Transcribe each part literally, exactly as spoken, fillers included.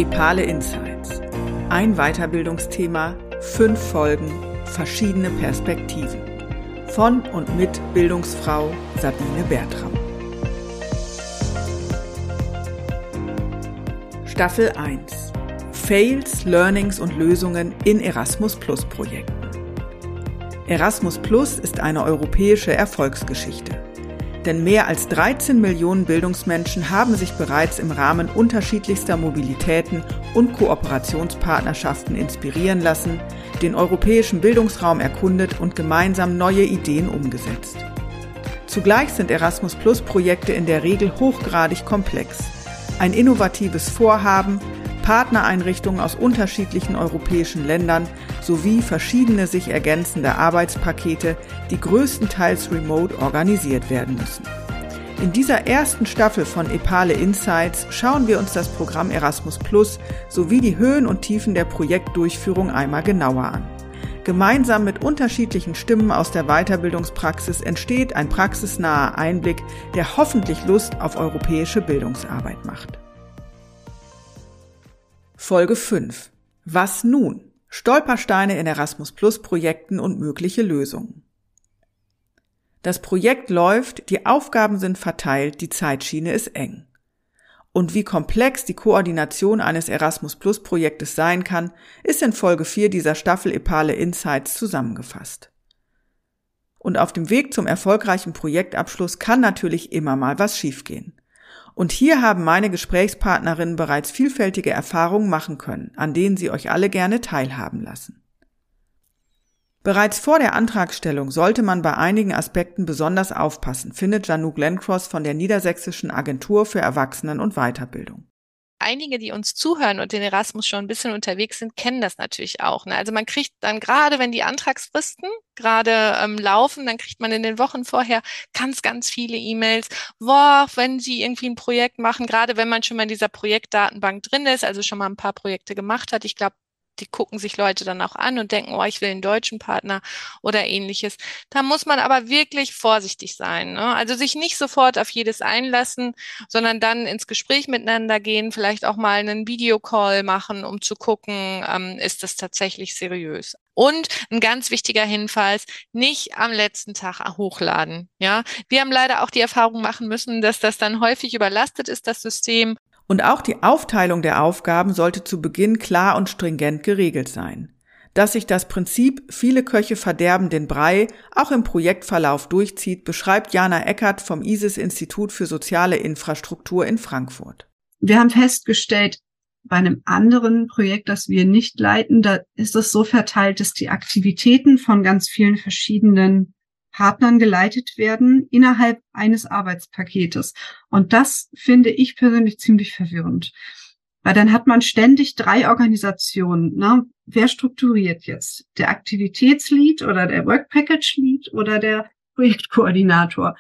EPALE Insights. Ein Weiterbildungsthema, fünf Folgen, verschiedene Perspektiven. Von und mit Bildungsfrau Sabine Bertram. Staffel eins. Fails, Learnings und Lösungen in Erasmus-Plus-Projekten. Erasmus-Plus ist eine europäische Erfolgsgeschichte. Denn mehr als dreizehn Millionen Bildungsmenschen haben sich bereits im Rahmen unterschiedlichster Mobilitäten und Kooperationspartnerschaften inspirieren lassen, den europäischen Bildungsraum erkundet und gemeinsam neue Ideen umgesetzt. Zugleich sind Erasmus-Plus-Projekte in der Regel hochgradig komplex. Ein innovatives Vorhaben, Partnereinrichtungen aus unterschiedlichen europäischen Ländern sowie verschiedene sich ergänzende Arbeitspakete, die größtenteils remote organisiert werden müssen. In dieser ersten Staffel von EPALE Insights schauen wir uns das Programm Erasmus Plus sowie die Höhen und Tiefen der Projektdurchführung einmal genauer an. Gemeinsam mit unterschiedlichen Stimmen aus der Weiterbildungspraxis entsteht ein praxisnaher Einblick, der hoffentlich Lust auf europäische Bildungsarbeit macht. Folge fünf. Was nun? Stolpersteine in Erasmus-Plus-Projekten und mögliche Lösungen. Das Projekt läuft, die Aufgaben sind verteilt, die Zeitschiene ist eng. Und wie komplex die Koordination eines Erasmus-Plus-Projektes sein kann, ist in Folge vier dieser Staffel EPALE Insights zusammengefasst. Und auf dem Weg zum erfolgreichen Projektabschluss kann natürlich immer mal was schiefgehen. Und hier haben meine Gesprächspartnerinnen bereits vielfältige Erfahrungen machen können, an denen sie euch alle gerne teilhaben lassen. Bereits vor der Antragstellung sollte man bei einigen Aspekten besonders aufpassen, findet Janouk Lencross von der Niedersächsischen Agentur für Erwachsenen- und Weiterbildung. Einige, die uns zuhören und in Erasmus schon ein bisschen unterwegs sind, kennen das natürlich auch. Ne? Also man kriegt dann gerade, wenn die Antragsfristen gerade ähm, laufen, dann kriegt man in den Wochen vorher ganz, ganz viele E-Mails. Boah, wenn Sie irgendwie ein Projekt machen, gerade wenn man schon mal in dieser Projektdatenbank drin ist, also schon mal ein paar Projekte gemacht hat. Ich glaube, die gucken sich Leute dann auch an und denken, oh, ich will einen deutschen Partner oder ähnliches. Da muss man aber wirklich vorsichtig sein, ne? Also sich nicht sofort auf jedes einlassen, sondern dann ins Gespräch miteinander gehen, vielleicht auch mal einen Videocall machen, um zu gucken, ähm, ist das tatsächlich seriös. Und ein ganz wichtiger Hinweis, nicht am letzten Tag hochladen, ja. Wir haben leider auch die Erfahrung machen müssen, dass das dann häufig überlastet ist, das System. Und auch die Aufteilung der Aufgaben sollte zu Beginn klar und stringent geregelt sein. Dass sich das Prinzip viele Köche verderben den Brei auch im Projektverlauf durchzieht, beschreibt Jana Eckert vom I S E S-Institut für soziale Infrastruktur in Frankfurt. Wir haben festgestellt, bei einem anderen Projekt, das wir nicht leiten, da ist es so verteilt, dass die Aktivitäten von ganz vielen verschiedenen Partnern geleitet werden innerhalb eines Arbeitspaketes. Und das finde ich persönlich ziemlich verwirrend. Weil dann hat man ständig drei Organisationen. Ne? Wer strukturiert jetzt? Der Aktivitätslead oder der Work Package Lead oder der Projektkoordinator?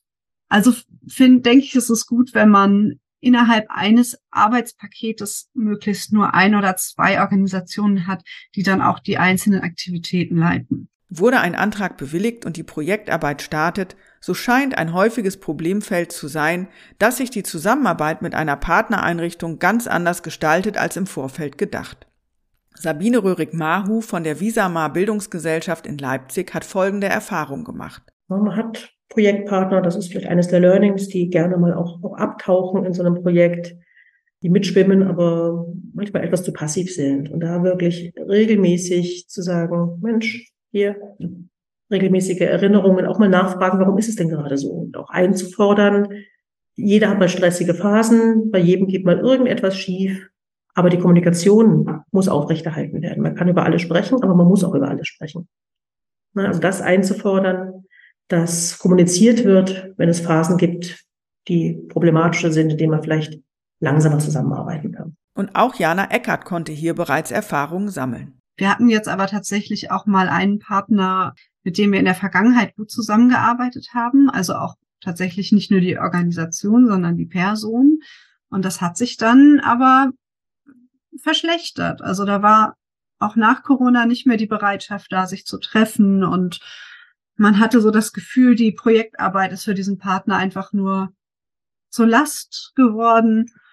Also finde, denke ich, ist es gut, wenn man innerhalb eines Arbeitspaketes möglichst nur ein oder zwei Organisationen hat, die dann auch die einzelnen Aktivitäten leiten. Wurde ein Antrag bewilligt und die Projektarbeit startet, so scheint ein häufiges Problemfeld zu sein, dass sich die Zusammenarbeit mit einer Partnereinrichtung ganz anders gestaltet als im Vorfeld gedacht. Sabine Röhrig-Mahu von der Visamar Bildungsgesellschaft in Leipzig hat folgende Erfahrung gemacht. Man hat Projektpartner, das ist vielleicht eines der Learnings, die gerne mal auch, auch abtauchen in so einem Projekt, die mitschwimmen, aber manchmal etwas zu passiv sind. Und da wirklich regelmäßig zu sagen, Mensch, hier regelmäßige Erinnerungen, auch mal nachfragen, warum ist es denn gerade so? Und auch einzufordern, jeder hat mal stressige Phasen, bei jedem geht mal irgendetwas schief, aber die Kommunikation muss aufrechterhalten werden. Man kann über alles sprechen, aber man muss auch über alles sprechen. Also das einzufordern, dass kommuniziert wird, wenn es Phasen gibt, die problematischer sind, in denen man vielleicht langsamer zusammenarbeiten kann. Und auch Jana Eckert konnte hier bereits Erfahrungen sammeln. Wir hatten jetzt aber tatsächlich auch mal einen Partner, mit dem wir in der Vergangenheit gut zusammengearbeitet haben. Also auch tatsächlich nicht nur die Organisation, sondern die Person. Und das hat sich dann aber verschlechtert. Also da war auch nach Corona nicht mehr die Bereitschaft da, sich zu treffen. Und man hatte so das Gefühl, die Projektarbeit ist für diesen Partner einfach nur zur Last geworden.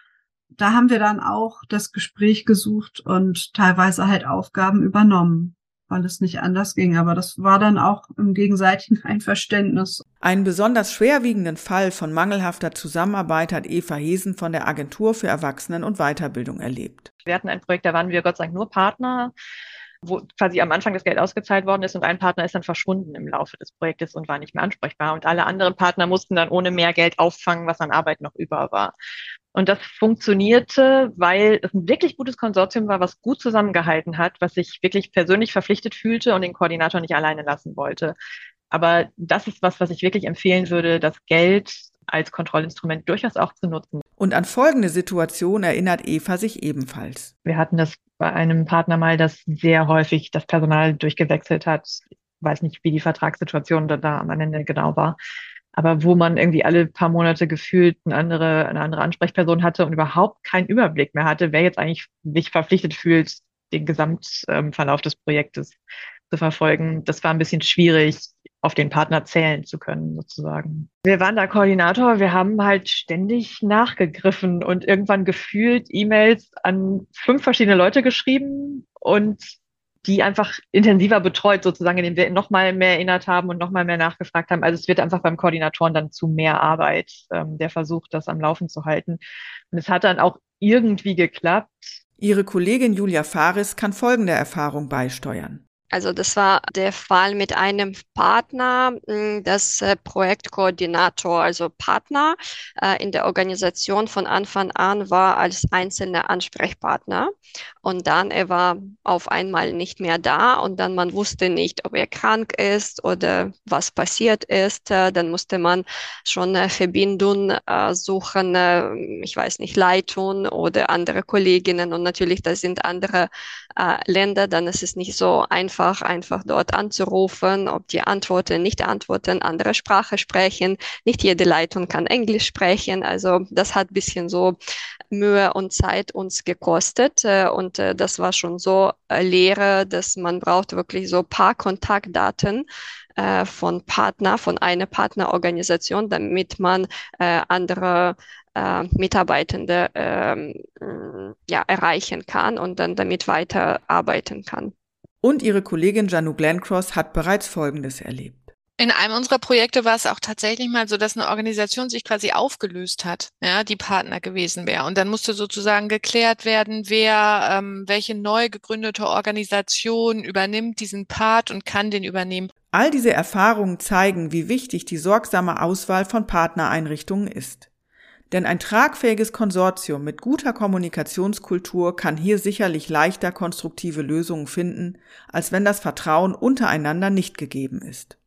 da haben wir dann auch das Gespräch gesucht und teilweise halt Aufgaben übernommen, weil es nicht anders ging. Aber das war dann auch im gegenseitigen Einverständnis. Einen besonders schwerwiegenden Fall von mangelhafter Zusammenarbeit hat Eva Hesen von der Agentur für Erwachsenen- und Weiterbildung erlebt. Wir hatten ein Projekt, da waren wir Gott sei Dank nur Partner, wo quasi am Anfang das Geld ausgezahlt worden ist und ein Partner ist dann verschwunden im Laufe des Projektes und war nicht mehr ansprechbar. Und alle anderen Partner mussten dann ohne mehr Geld auffangen, was an Arbeit noch über war. Und das funktionierte, weil es ein wirklich gutes Konsortium war, was gut zusammengehalten hat, was sich wirklich persönlich verpflichtet fühlte und den Koordinator nicht alleine lassen wollte. Aber das ist was, was ich wirklich empfehlen würde, das Geld als Kontrollinstrument durchaus auch zu nutzen. Und an folgende Situation erinnert Eva sich ebenfalls. Wir hatten das bei einem Partner mal, das sehr häufig das Personal durchgewechselt hat. Ich weiß nicht, wie die Vertragssituation da, da am Ende genau war. Aber wo man irgendwie alle paar Monate gefühlt eine andere, eine andere Ansprechperson hatte und überhaupt keinen Überblick mehr hatte, wer jetzt eigentlich sich verpflichtet fühlt, den Gesamtverlauf des Projektes zu verfolgen. Das war ein bisschen schwierig, auf den Partner zählen zu können, sozusagen. Wir waren da Koordinator, wir haben halt ständig nachgegriffen und irgendwann gefühlt E-Mails an fünf verschiedene Leute geschrieben und die einfach intensiver betreut, sozusagen, indem wir noch mal mehr erinnert haben und noch mal mehr nachgefragt haben. Also es wird einfach beim Koordinatoren dann zu mehr Arbeit, ähm, der versucht, das am Laufen zu halten. Und es hat dann auch irgendwie geklappt. Ihre Kollegin Julia Faris kann folgende Erfahrung beisteuern. Also das war der Fall mit einem Partner, das Projektkoordinator, also Partner in der Organisation von Anfang an war als einzelner Ansprechpartner. Und dann er war auf einmal nicht mehr da und dann man wusste nicht, ob er krank ist oder was passiert ist. Dann musste man schon eine Verbindung suchen, ich weiß nicht, Leitung oder andere Kolleginnen. Und natürlich, das sind andere Länder, dann ist es nicht so einfach. Einfach, einfach dort anzurufen, ob die antworten, nicht antworten, andere Sprache sprechen. Nicht jede Leitung kann Englisch sprechen. Also das hat ein bisschen so Mühe und Zeit uns gekostet. Und das war schon so Lehre, dass man braucht wirklich so ein paar Kontaktdaten von Partner, von einer Partnerorganisation, damit man andere Mitarbeitende ja, erreichen kann und dann damit weiterarbeiten kann. Und ihre Kollegin Janu Glencross hat bereits Folgendes erlebt. In einem unserer Projekte war es auch tatsächlich mal so, dass eine Organisation sich quasi aufgelöst hat, ja, die Partner gewesen wäre. Und dann musste sozusagen geklärt werden, wer, ähm, welche neu gegründete Organisation übernimmt diesen Part und kann den übernehmen. All diese Erfahrungen zeigen, wie wichtig die sorgsame Auswahl von Partnereinrichtungen ist. Denn ein tragfähiges Konsortium mit guter Kommunikationskultur kann hier sicherlich leichter konstruktive Lösungen finden, als wenn das Vertrauen untereinander nicht gegeben ist.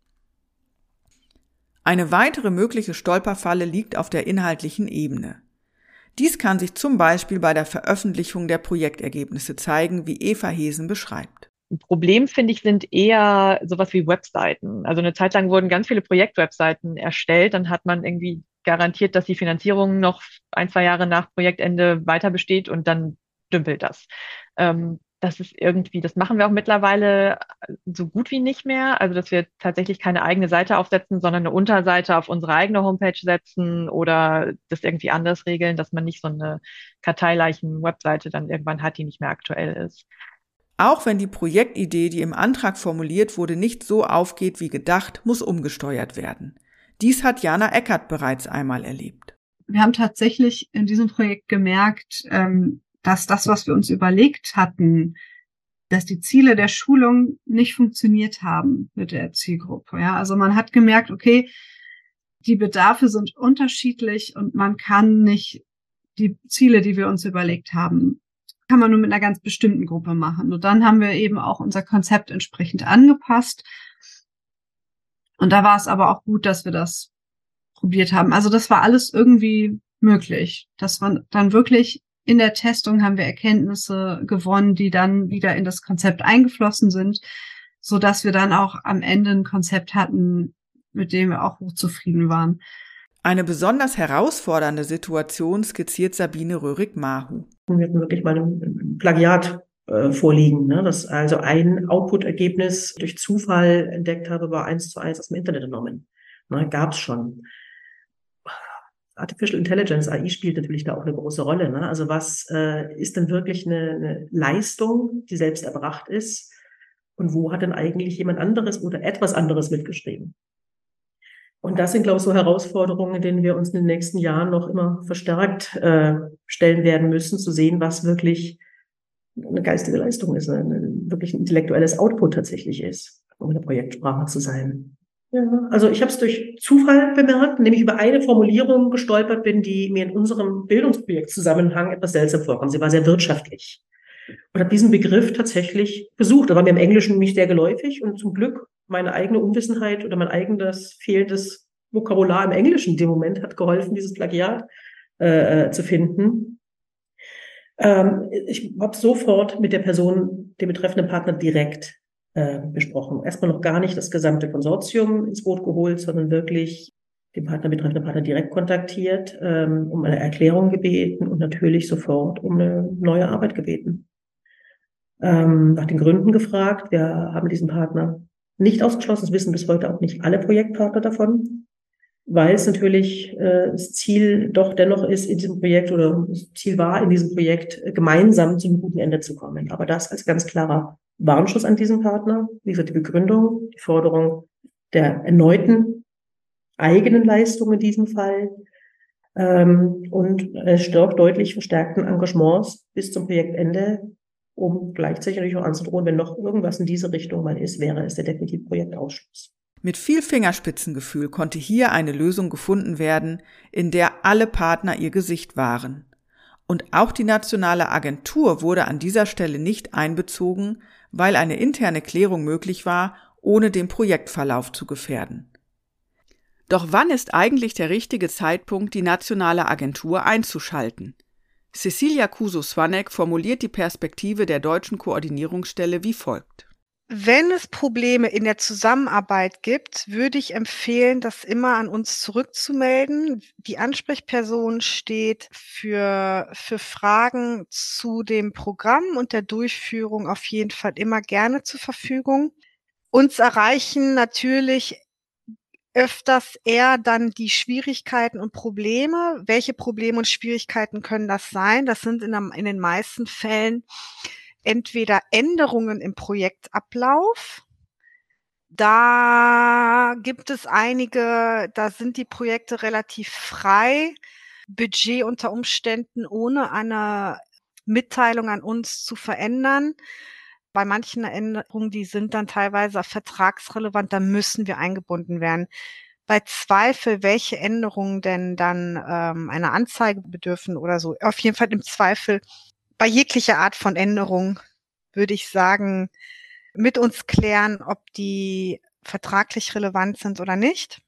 Eine weitere mögliche Stolperfalle liegt auf der inhaltlichen Ebene. Dies kann sich zum Beispiel bei der Veröffentlichung der Projektergebnisse zeigen, wie Eva Hesen beschreibt. Ein Problem, finde ich, sind eher sowas wie Webseiten. Also eine Zeit lang wurden ganz viele Projektwebseiten erstellt, dann hat man irgendwie garantiert, dass die Finanzierung noch ein, zwei Jahre nach Projektende weiter besteht und dann dümpelt das. Ähm, das ist irgendwie, das machen wir auch mittlerweile so gut wie nicht mehr. Also, dass wir tatsächlich keine eigene Seite aufsetzen, sondern eine Unterseite auf unsere eigene Homepage setzen oder das irgendwie anders regeln, dass man nicht so eine karteileichen Webseite dann irgendwann hat, die nicht mehr aktuell ist. Auch wenn die Projektidee, die im Antrag formuliert wurde, nicht so aufgeht wie gedacht, muss umgesteuert werden. Dies hat Jana Eckert bereits einmal erlebt. Wir haben tatsächlich in diesem Projekt gemerkt, dass das, was wir uns überlegt hatten, dass die Ziele der Schulung nicht funktioniert haben mit der Zielgruppe. Ja, also man hat gemerkt, okay, die Bedarfe sind unterschiedlich und man kann nicht die Ziele, die wir uns überlegt haben, kann man nur mit einer ganz bestimmten Gruppe machen. Und dann haben wir eben auch unser Konzept entsprechend angepasst. Und da war es aber auch gut, dass wir das probiert haben. Also das war alles irgendwie möglich. Das war dann wirklich in der Testung haben wir Erkenntnisse gewonnen, die dann wieder in das Konzept eingeflossen sind, so dass wir dann auch am Ende ein Konzept hatten, mit dem wir auch hochzufrieden waren. Eine besonders herausfordernde Situation skizziert Sabine Röhrig-Mahu. Wir hatten wirklich mal ein Plagiat äh, vorliegen, ne? Dass also ein Output-Ergebnis durch Zufall entdeckt habe, war eins zu eins aus dem Internet genommen. Ne? Gab es schon. Artificial Intelligence, A I, spielt natürlich da auch eine große Rolle. Ne? Also was äh, ist denn wirklich eine, eine Leistung, die selbst erbracht ist? Und wo hat denn eigentlich jemand anderes oder etwas anderes mitgeschrieben? Und das sind, glaube ich, so Herausforderungen, denen wir uns in den nächsten Jahren noch immer verstärkt äh, stellen werden müssen, zu sehen, was wirklich eine geistige Leistung ist, ein wirklich ein intellektuelles Output tatsächlich ist, um in der Projektsprache zu sein. Ja, also ich habe es durch Zufall bemerkt, indem ich über eine Formulierung gestolpert bin, die mir in unserem Bildungsprojektzusammenhang etwas seltsam vorkam. Sie war sehr wirtschaftlich und habe diesen Begriff tatsächlich gesucht. Da war mir im Englischen nicht sehr geläufig und zum Glück meine eigene Unwissenheit oder mein eigenes fehlendes Vokabular im Englischen in dem Moment hat geholfen, dieses Plagiat äh, zu finden. Ähm, ich habe sofort mit der Person, dem betreffenden Partner, direkt äh, besprochen. Erstmal noch gar nicht das gesamte Konsortium ins Boot geholt, sondern wirklich den Partner, betreffenden Partner direkt kontaktiert, ähm, um eine Erklärung gebeten und natürlich sofort um eine neue Arbeit gebeten. Ähm, nach den Gründen gefragt. Wir haben diesen Partner nicht ausgeschlossen. Das wissen bis heute auch nicht alle Projektpartner davon, weil es natürlich äh, das Ziel doch dennoch ist, in diesem Projekt oder das Ziel war, in diesem Projekt äh, gemeinsam zu einem guten Ende zu kommen. Aber das als ganz klarer Warnschuss an diesen Partner. Wie gesagt, die Begründung, die Forderung der erneuten eigenen Leistung in diesem Fall ähm, und äh, stark deutlich verstärkten Engagements bis zum Projektende, um gleichzeitig natürlich auch anzudrohen, wenn noch irgendwas in diese Richtung mal ist, wäre es der definitive Projektausschluss. Mit viel Fingerspitzengefühl konnte hier eine Lösung gefunden werden, in der alle Partner ihr Gesicht wahren. Und auch die nationale Agentur wurde an dieser Stelle nicht einbezogen, weil eine interne Klärung möglich war, ohne den Projektverlauf zu gefährden. Doch wann ist eigentlich der richtige Zeitpunkt, die nationale Agentur einzuschalten? Cecilia Kuso-Swanek formuliert die Perspektive der deutschen Koordinierungsstelle wie folgt. Wenn es Probleme in der Zusammenarbeit gibt, würde ich empfehlen, das immer an uns zurückzumelden. Die Ansprechperson steht für, für Fragen zu dem Programm und der Durchführung auf jeden Fall immer gerne zur Verfügung. Uns erreichen natürlich öfters eher dann die Schwierigkeiten und Probleme. Welche Probleme und Schwierigkeiten können das sein? Das sind in, in den meisten Fällen entweder Änderungen im Projektablauf. Da gibt es einige, da sind die Projekte relativ frei, Budget unter Umständen ohne eine Mitteilung an uns zu verändern. Bei manchen Änderungen, die sind dann teilweise vertragsrelevant, da müssen wir eingebunden werden. Bei Zweifel, welche Änderungen denn dann ähm, einer Anzeige bedürfen oder so, auf jeden Fall im Zweifel bei jeglicher Art von Änderung würde ich sagen, mit uns klären, ob die vertraglich relevant sind oder nicht.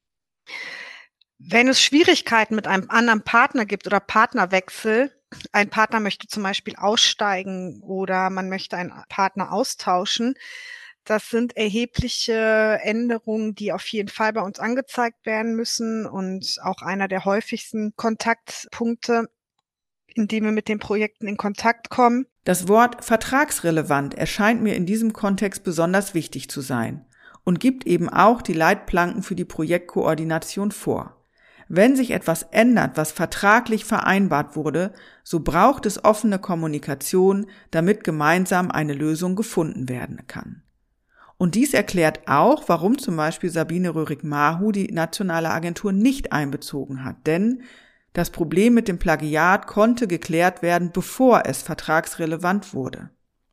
Wenn es Schwierigkeiten mit einem anderen Partner gibt oder Partnerwechsel, ein Partner möchte zum Beispiel aussteigen oder man möchte einen Partner austauschen, das sind erhebliche Änderungen, die auf jeden Fall bei uns angezeigt werden müssen und auch einer der häufigsten Kontaktpunkte, indem wir mit den Projekten in Kontakt kommen. Das Wort vertragsrelevant erscheint mir in diesem Kontext besonders wichtig zu sein und gibt eben auch die Leitplanken für die Projektkoordination vor. Wenn sich etwas ändert, was vertraglich vereinbart wurde, so braucht es offene Kommunikation, damit gemeinsam eine Lösung gefunden werden kann. Und dies erklärt auch, warum zum Beispiel Sabine Röhrig-Mahu die nationale Agentur nicht einbezogen hat, denn das Problem mit dem Plagiat konnte geklärt werden, bevor es vertragsrelevant wurde.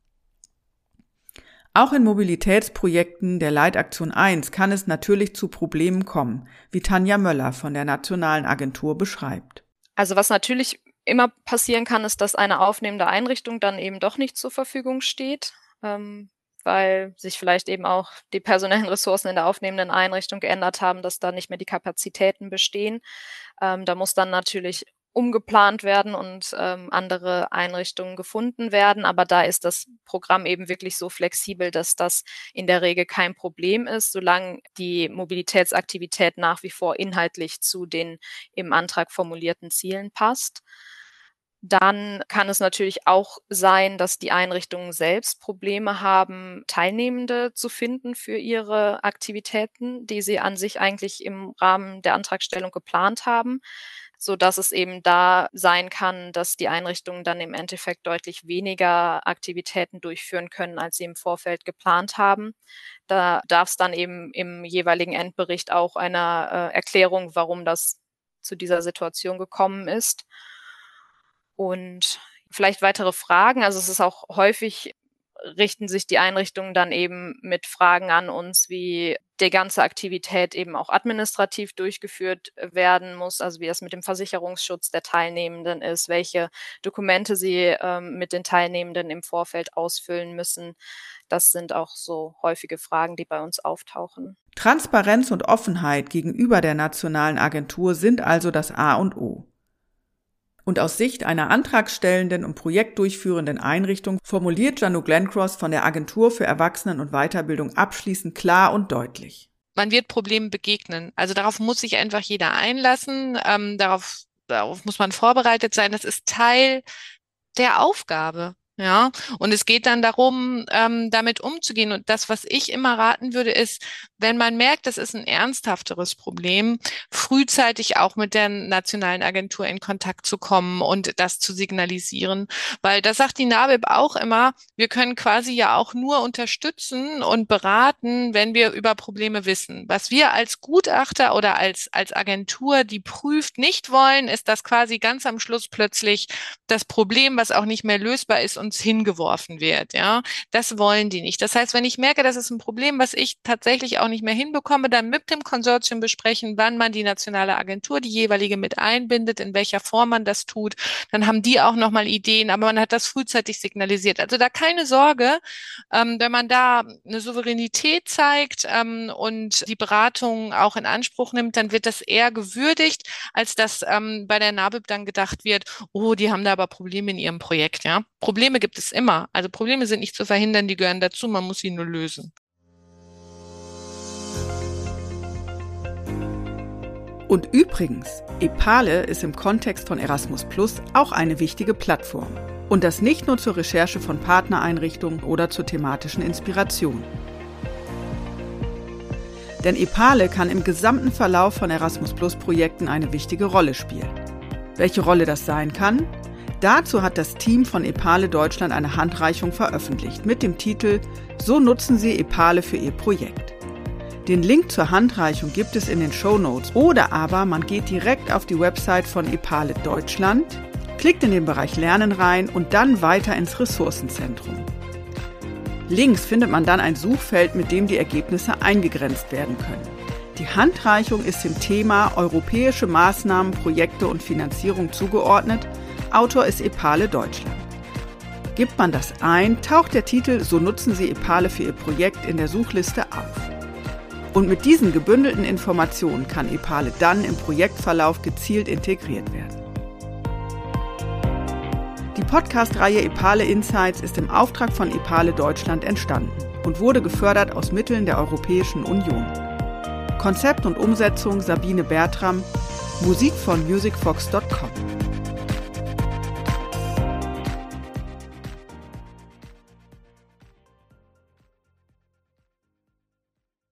Auch in Mobilitätsprojekten der Leitaktion eins kann es natürlich zu Problemen kommen, wie Tanja Möller von der Nationalen Agentur beschreibt. Also was natürlich immer passieren kann, ist, dass eine aufnehmende Einrichtung dann eben doch nicht zur Verfügung steht, ähm, weil sich vielleicht eben auch die personellen Ressourcen in der aufnehmenden Einrichtung geändert haben, dass da nicht mehr die Kapazitäten bestehen. Ähm, da muss dann natürlich umgeplant werden und ähm, andere Einrichtungen gefunden werden. Aber da ist das Programm eben wirklich so flexibel, dass das in der Regel kein Problem ist, solange die Mobilitätsaktivität nach wie vor inhaltlich zu den im Antrag formulierten Zielen passt. Dann kann es natürlich auch sein, dass die Einrichtungen selbst Probleme haben, Teilnehmende zu finden für ihre Aktivitäten, die sie an sich eigentlich im Rahmen der Antragstellung geplant haben, so dass es eben da sein kann, dass die Einrichtungen dann im Endeffekt deutlich weniger Aktivitäten durchführen können, als sie im Vorfeld geplant haben. Da darf es dann eben im jeweiligen Endbericht auch eine äh, Erklärung, warum das zu dieser Situation gekommen ist. Und vielleicht weitere Fragen. Also es ist auch häufig, richten sich die Einrichtungen dann eben mit Fragen an uns, wie die ganze Aktivität eben auch administrativ durchgeführt werden muss, also wie das mit dem Versicherungsschutz der Teilnehmenden ist, welche Dokumente sie ähm, mit den Teilnehmenden im Vorfeld ausfüllen müssen. Das sind auch so häufige Fragen, die bei uns auftauchen. Transparenz und Offenheit gegenüber der nationalen Agentur sind also das A und O. Und aus Sicht einer antragstellenden und projektdurchführenden Einrichtung formuliert Janu Glencross von der Agentur für Erwachsenen- und Weiterbildung abschließend klar und deutlich. Man wird Problemen begegnen. Also darauf muss sich einfach jeder einlassen. Ähm, darauf, darauf muss man vorbereitet sein. Das ist Teil der Aufgabe. Ja, und es geht dann darum, ähm, damit umzugehen. Und das, was ich immer raten würde, ist, wenn man merkt, das ist ein ernsthafteres Problem, frühzeitig auch mit der nationalen Agentur in Kontakt zu kommen und das zu signalisieren. Weil das sagt die N A B I B auch immer, wir können quasi ja auch nur unterstützen und beraten, wenn wir über Probleme wissen. Was wir als Gutachter oder als, als Agentur, die prüft, nicht wollen, ist, dass quasi ganz am Schluss plötzlich das Problem, was auch nicht mehr lösbar ist, uns hingeworfen wird, ja. Das wollen die nicht. Das heißt, wenn ich merke, das ist ein Problem, was ich tatsächlich auch nicht mehr hinbekomme, dann mit dem Konsortium besprechen, wann man die nationale Agentur, die jeweilige mit einbindet, in welcher Form man das tut. Dann haben die auch nochmal Ideen, aber man hat das frühzeitig signalisiert. Also da keine Sorge, ähm, wenn man da eine Souveränität zeigt ähm, und die Beratung auch in Anspruch nimmt, dann wird das eher gewürdigt, als dass ähm, bei der N A B I B dann gedacht wird, oh, die haben da aber Probleme in ihrem Projekt, ja. Probleme gibt es immer. Also Probleme sind nicht zu verhindern, die gehören dazu, man muss sie nur lösen. Und übrigens, EPALE ist im Kontext von Erasmus Plus auch eine wichtige Plattform. Und das nicht nur zur Recherche von Partnereinrichtungen oder zur thematischen Inspiration. Denn EPALE kann im gesamten Verlauf von Erasmus Plus Projekten eine wichtige Rolle spielen. Welche Rolle das sein kann? Dazu hat das Team von EPALE Deutschland eine Handreichung veröffentlicht mit dem Titel »So nutzen Sie EPALE für Ihr Projekt«. Den Link zur Handreichung gibt es in den Shownotes oder aber man geht direkt auf die Website von EPALE Deutschland, klickt in den Bereich Lernen rein und dann weiter ins Ressourcenzentrum. Links findet man dann ein Suchfeld, mit dem die Ergebnisse eingegrenzt werden können. Die Handreichung ist dem Thema Europäische Maßnahmen, Projekte und Finanzierung zugeordnet. Autor ist EPALE Deutschland. Gibt man das ein, taucht der Titel »So nutzen Sie EPALE für Ihr Projekt« in der Suchliste auf. Und mit diesen gebündelten Informationen kann EPALE dann im Projektverlauf gezielt integriert werden. Die Podcast-Reihe EPALE Insights ist im Auftrag von EPALE Deutschland entstanden und wurde gefördert aus Mitteln der Europäischen Union. Konzept und Umsetzung Sabine Bertram, Musik von musicfox punkt com.